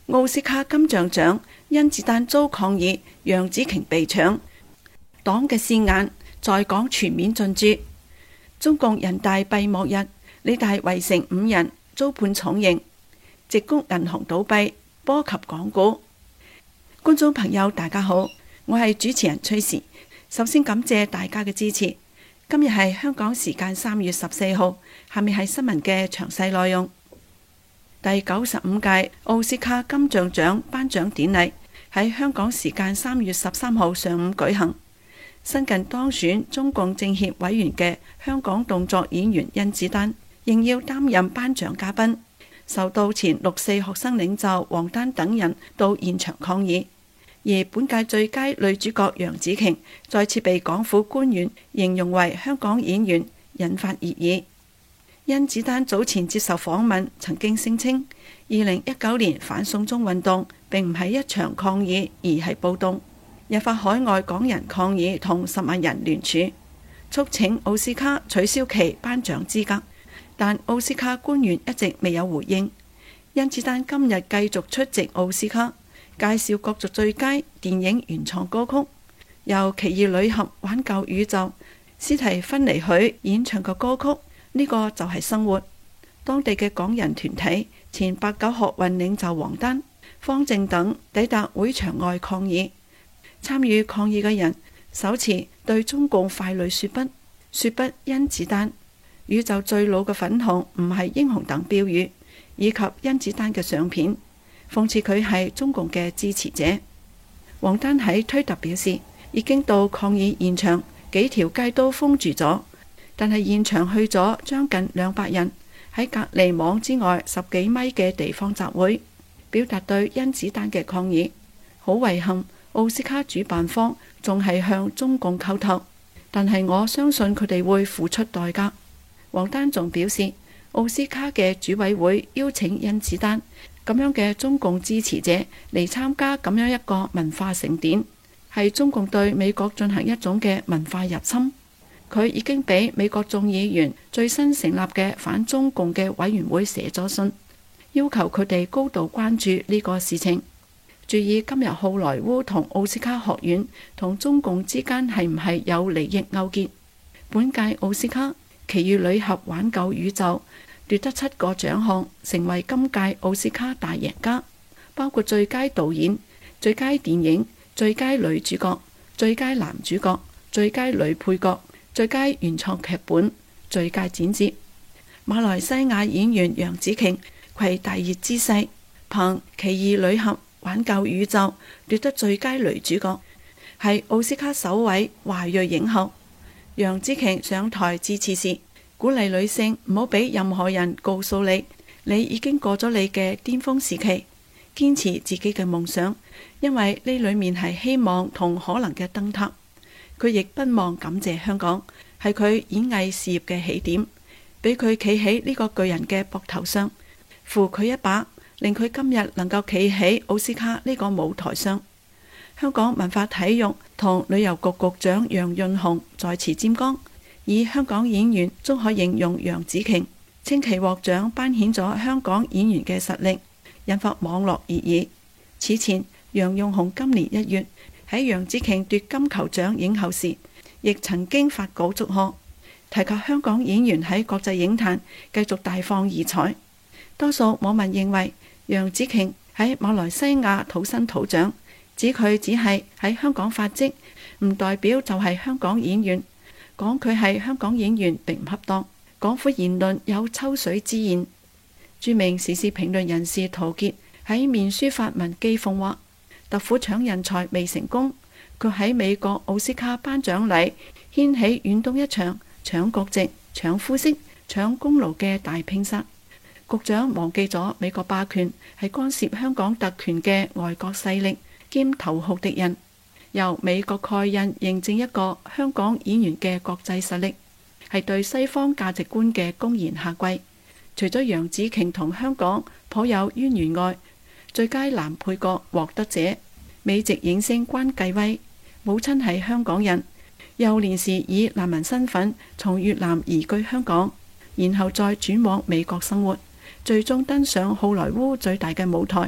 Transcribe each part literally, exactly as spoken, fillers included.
奧斯卡金像獎甄子丹遭抗議，楊紫瓊被搶。黨嘅視眼在港全面進駐。中共人大閉幕日，理大圍城五人遭判重刑。矽谷銀行倒閉，波及港股。觀眾朋友大家好，我係主持人崔時。首先感謝大家嘅支持。今日係香港時間三月十四號，下面係新聞嘅詳細內容。第九十五屆奧斯卡金像獎頒獎典禮喺香港時間三月十三號上午舉行。新近當選中共政協委員嘅香港動作演員甄子丹應邀擔任頒獎嘉賓，受到前六四學生領袖王丹等人到現場抗議。而本屆最佳女主角楊紫瓊再次被港府官員形容為香港演員，引發熱議。甄子丹早前接受訪問，曾經聲稱二零一九年反送中運動並唔係一場抗議，而係暴動，引發海外港人抗議同十萬人聯署，促請奧斯卡取消其頒獎資格。但奧斯卡官員一直未有回應。甄子丹今日繼續出席奧斯卡，介紹角逐最佳電影原創歌曲，由奇異女俠挽救宇宙斯蒂芬妮許演唱嘅歌曲。呢個就係生活。當地嘅港人團體前八九學運領袖王丹、方正等抵達會場外抗議。參與抗議嘅人手持對中共傀儡說不，說不甄子丹、宇宙最老嘅粉紅唔係英雄等標語，以及甄子丹嘅相片，諷刺佢係中共嘅支持者。王丹喺推特表示，已經到抗議現場，幾條街都封住咗，但係現場去咗將近兩百人，喺隔離網之外十幾米嘅地方集會，表達對甄子丹嘅抗議。好遺憾，奧斯卡主辦方仲係向中共叩頭，但係我相信佢哋會付出代價。王丹仲表示，奧斯卡嘅主委會邀請甄子丹咁樣嘅中共支持者嚟參加咁樣一個文化盛典，係中共對美國進行一種嘅文化入侵。佢已經俾美國眾議員最新成立嘅反中共嘅委員會寫咗信，要求佢哋高度關注呢個事情，注意今日好萊塢同奧斯卡學院同中共之間係唔係有利益勾結。本屆奧斯卡奇異女俠挽救宇宙奪得七個獎項，成為今屆奧斯卡大贏家，包括最佳導演、最佳電影、最佳女主角、最佳男主角、最佳女配角、最佳原創劇本、最佳剪接。馬來西亞演員楊紫瓊攜大熱之勢，憑奇異女俠挽救宇宙奪得最佳女主角，係奧斯卡首位華裔影后。楊紫瓊上台致辭時，鼓勵女性唔好俾任何人告訴你，你已經過咗你嘅巔峰時期，堅持自己嘅夢想，因為呢裏面係希望同可能嘅燈塔。佢亦不忘感謝香港，係佢演藝事業嘅起點，俾佢企喺呢個巨人嘅膊頭上，扶佢一把，令佢今日能夠企喺奧斯卡呢個舞台上。香港文化體育同旅遊局局長楊潤雄在此沾光，以香港演員終可形容楊紫瓊，稱其獲獎頒顯咗香港演員嘅實力，引發網絡熱議。此前，楊潤雄今年一月喺楊紫瓊奪金球獎影后時，亦曾經發稿祝賀，提及香港演員喺國際影壇繼續大放異彩。多數網民認為楊紫瓊喺馬來西亞土生土長，指佢只係喺香港發跡，唔代表就係香港演員。講佢係香港演員並唔恰當，港府言論有抽水之嫌。著名時事評論人士陶傑喺面書發文譏諷話，特府搶人才未成功，佢喺美國奧斯卡頒獎禮掀起遠東一場搶國籍、搶膚色、搶功勞嘅大拼殺。局長忘記咗美國霸權係干涉香港特權嘅外國勢力兼頭號敵人，由美國蓋印認證一個香港演員嘅國際實力，係對西方價值觀嘅公然下跪。除咗楊紫瓊同香港頗有淵源外，最佳男配角獲得者美籍影星關繼威，母親係香港人，幼年時以難民身份從越南移居香港，然後再轉往美國生活，最終登上好萊塢最大嘅舞台，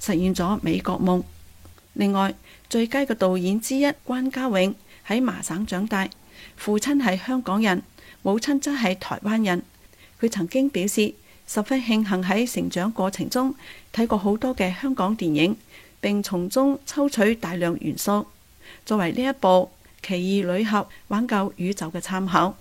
實現咗美國夢。另外，最佳嘅導演之一關家永喺麻省長大，父親係香港人，母親則係台灣人。佢曾經表示十分慶幸喺成長過程中睇過好多嘅香港電影，並從中抽取大量元素，作為呢一部《奇異女俠挽救宇宙》嘅參考。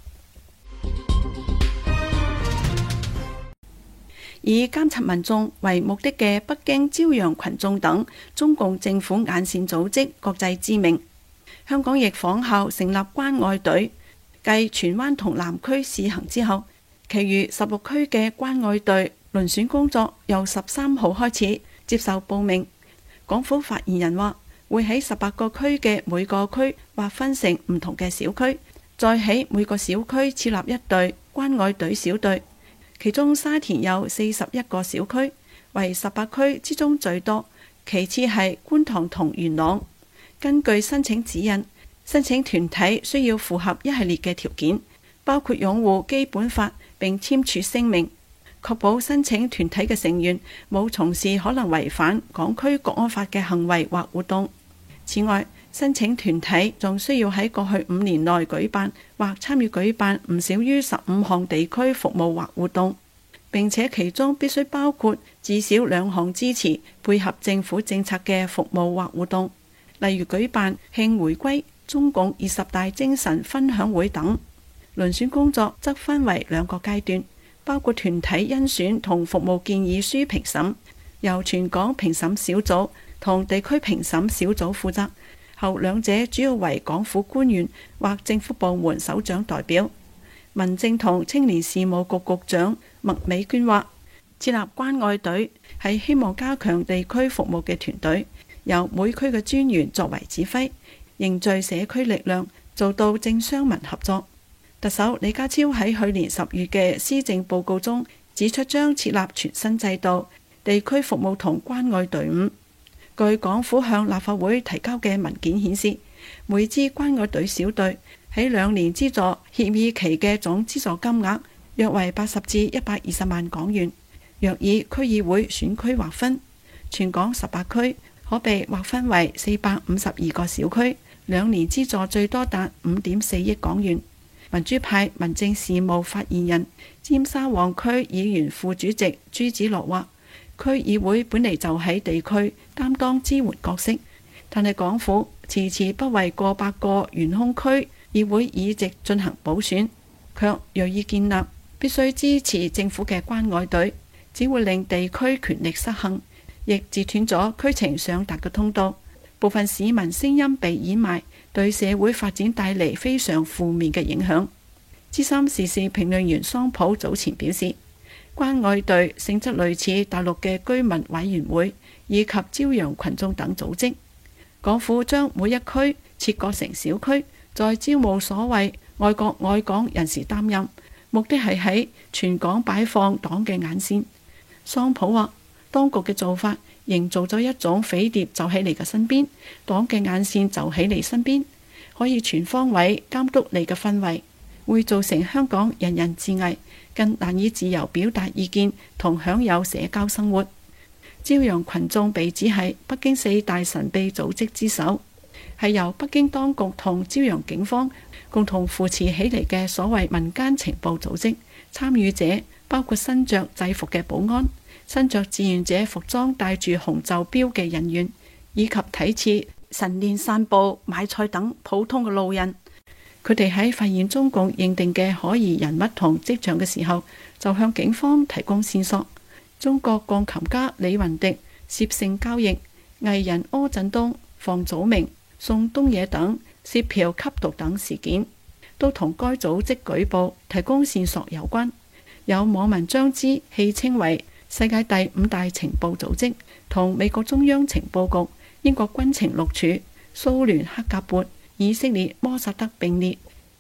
以監察民眾為目的嘅北京朝陽群眾等中共政府眼線組織國際知名，香港亦仿效成立關愛隊。繼荃灣同南區試行之後，其餘十六區嘅關愛隊遴選工作由十三號開始接受報名。港府發言人話，會喺十八個區嘅每個區劃分成唔同嘅小區，再喺每個小區設立一隊關愛隊小隊。其中沙田有四十一個小區，為十八區之中最多，其次係觀塘同元朗。根據申請指引，申請團體需要符合一系列嘅條件，包括擁護基本法並簽署聲明，確保申請團體嘅成員冇從事可能違反港區國安法嘅行為或活動。此外，申請團體仲需要喺過去五年內舉辦或參與舉辦唔少於十五項地區服務或活動，並且其中必須包括至少兩項支持配合政府政策嘅服務或活動，例如舉辦慶回歸、中共二十大精神分享會等。遴選工作則分為兩個階段，包括團體甄選同服務建議書評審，由全港評審小組同地區評審小組負責。後兩者主要為港府官員或政府部門首長代表。民政同青年事務局局長麥美娟話，設立關愛隊係希望加強地區服務嘅團隊，由每區嘅專員作為指揮，凝聚社區力量，做到政商民合作。特首李家超喺去年十月嘅施政報告中指出，將設立全新制度，地區服務同關愛隊伍。據港府向立法會提交嘅文件顯示，每支關愛隊小隊喺兩年資助協議期嘅總資助金額約為八十至一百二十萬港元。若以區議會選區劃分，全港十八區可被劃分為四百五十二個小區，兩年資助最多達五點四億港元。民主派民政事務發言人、尖沙旺區議員副主席朱子樂話，區議會本嚟就喺地區擔當支援角色，但係港府遲遲不為過百個懸空區議會議席進行補選，卻銳意建立必須支持政府嘅關愛隊，只會令地區權力失衡，亦截斷咗區情上達嘅通道。部分市民聲音被掩埋，對社會發展帶嚟非常負面嘅影響。資深時事評論員桑普早前表示，關愛隊性質類似大陸嘅居民委員會以及朝陽群眾等組織，港府將每一區切割成小區，再招募所謂愛國愛港人士擔任，目的係喺全港擺放黨嘅眼線。桑普話，當局嘅做法營造咗一種匪諜就喺你嘅身邊，黨嘅眼線就喺你身邊，可以全方位監督你嘅氛圍，會造成香港人人自危，更難以自由表達意見同享有社交生活。朝陽群眾被指係北京四大神秘組織之首，係由北京當局同朝陽警方共同扶持起嚟嘅所謂民間情報組織。參與者包括身着制服嘅保安、身着志願者服裝帶住紅袖標嘅人員，以及睇似晨練散步、買菜等普通嘅路人。佢哋喺發現中共認定嘅可疑人物同跡象嘅時候，就向警方提供線索。中國鋼琴家李雲迪涉性交易，藝人柯震東、房祖名、宋冬野等涉嫖吸毒等事件，都同該組織舉報提供線索有關。有網民將之戲稱為世界第五大情報組織，同美國中央情報局、英國軍情六處、蘇聯克格勃、以色列摩薩德並列。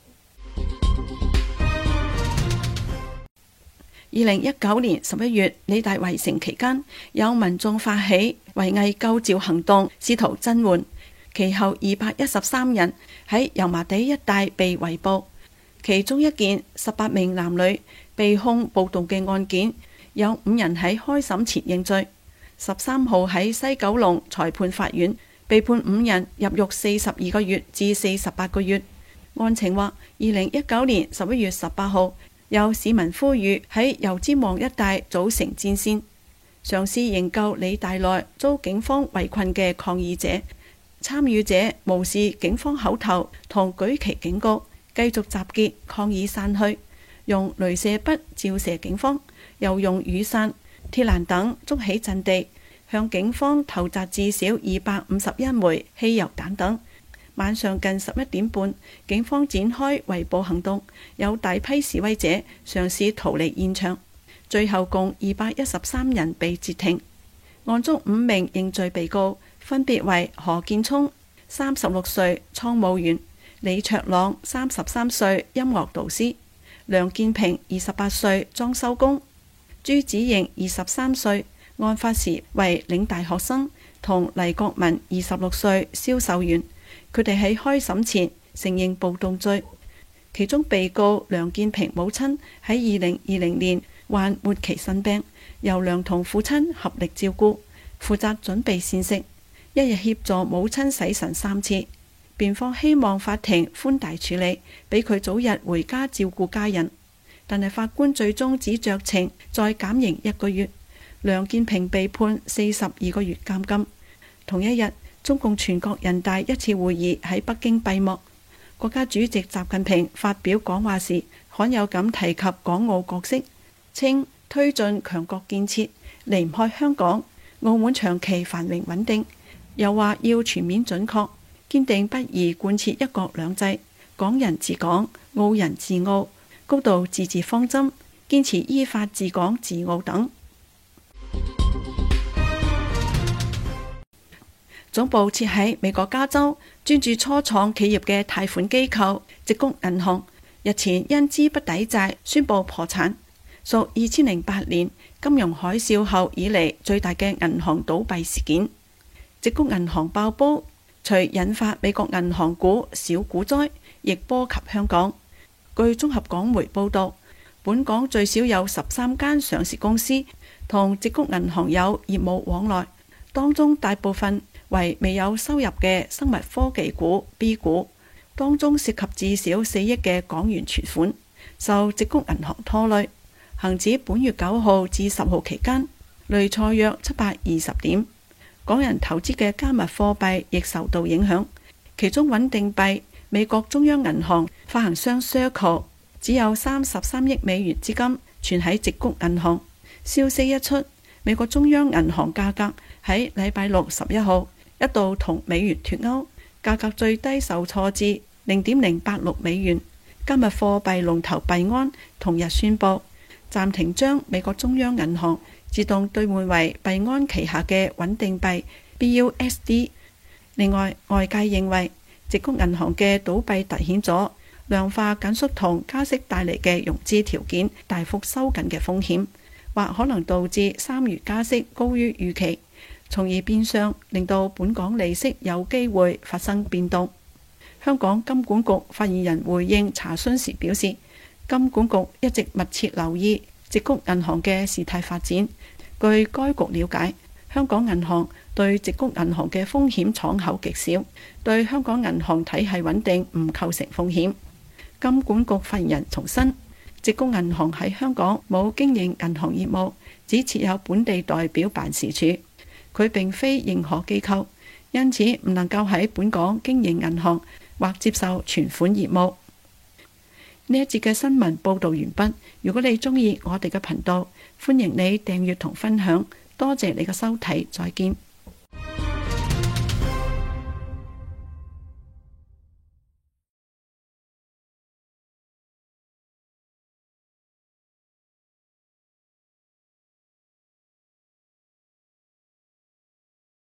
二零一九年十一月，理大圍城期間，有民眾發起圍魏救趙行動，試圖增援。其後二百一十三人喺油麻地一帶被圍捕，其中一件十八名男女被控暴動嘅案件，有五人喺開審前認罪。 十三號喺西九龍裁判法院被判五人入獄四十二個月至四十八個月。案情話，二零一九年十一月十八號，有市民呼籲喺油尖旺一帶組成戰線，嘗試營救理大內遭警方圍困嘅抗議者。參與者無視警方口頭同舉旗警告，繼續集結抗議散去，用鐳射筆照射警方，又用雨傘、鐵欄等築起陣地，向警方投擲至少二百五十一枚汽油彈等。晚上近十一點半，警方展開圍捕行動，有大批示威者嘗試逃離現場，最後共二百一十三人被截停。案中五名認罪被告分別為何建聰三十六歲倉務員、李卓朗三十三歲音樂導師、梁建平二十八歲裝修工、朱子瑩二十三歲案發時為領大學生，同黎國民二十六歲銷售員。佢哋喺開審前承認暴動罪。其中被告梁建平母親喺二零二零年患末期腎病，由梁同父親合力照顧，負責準備膳食，一日協助母親洗腎三次。辯方希望法庭寬大處理，俾佢早日回家照顧家人，但係法官最終只酌情再減刑一個月。梁建平被判四十二個月監禁。同一日，中共全國人大一次會議喺北京閉幕，國家主席習近平發表講話時，罕有咁提及港澳角色，稱推進強國建設離唔開香港、澳門長期繁榮穩定，又話要全面準確、堅定不移貫徹一國兩制、港人治港、澳人治澳、高度自治方針，堅持依法治港治澳等。總部設喺美國加州，專注初創企業嘅貸款機構矽谷銀行日前因資不抵債宣布破產，屬二千零八年金融海嘯後以嚟最大嘅銀行倒閉事件。矽谷銀行爆煲，除引發美國銀行股小股災，亦波及香港。據綜合港媒報道，本港最少有十三間上市公司同矽谷銀行有業務往來，當中大部分為未有收入嘅生物科技股 B 股，當中涉及至少四億嘅港元存款，受矽谷銀行拖累。恒指本月九號至十號期間累挫約七百二十點，港人投資嘅加密貨幣亦受到影響，其中穩定幣美國中央銀行發行商 Circle 只有三十三億美元資金存喺矽谷銀行。消息一出，美國中央銀行價格喺禮拜六十一號一度同美元脫鈎，價格最低受挫至零點零八六美元。加密貨幣龍頭幣安同日宣布暫停將美國中央銀行自動兌換為幣安旗下嘅穩定幣 B U S D。另外，外界認為矽谷銀行嘅倒閉凸顯咗量化緊縮同加息帶嚟嘅融資條件大幅收緊嘅風險，或可能導致三月加息高於預期，從而變相令到本港利息有機會發生變動。香港金管局發言人回應查詢時表示，金管局一直密切留意矽谷銀行嘅事態發展。據該局了解，香港銀行對矽谷銀行嘅風險敞口極少，對香港銀行體系穩定唔構成風險。金管局發言人重申，矽谷銀行喺香港冇經營銀行業務，只設有本地代表辦事處。佢並非認可機構，因此唔能夠喺本港經營銀行或接受存款業務。呢一節嘅新聞報道完畢。如果你鍾意我哋嘅頻道，歡迎你訂閱同分享。多謝你嘅收睇，再見。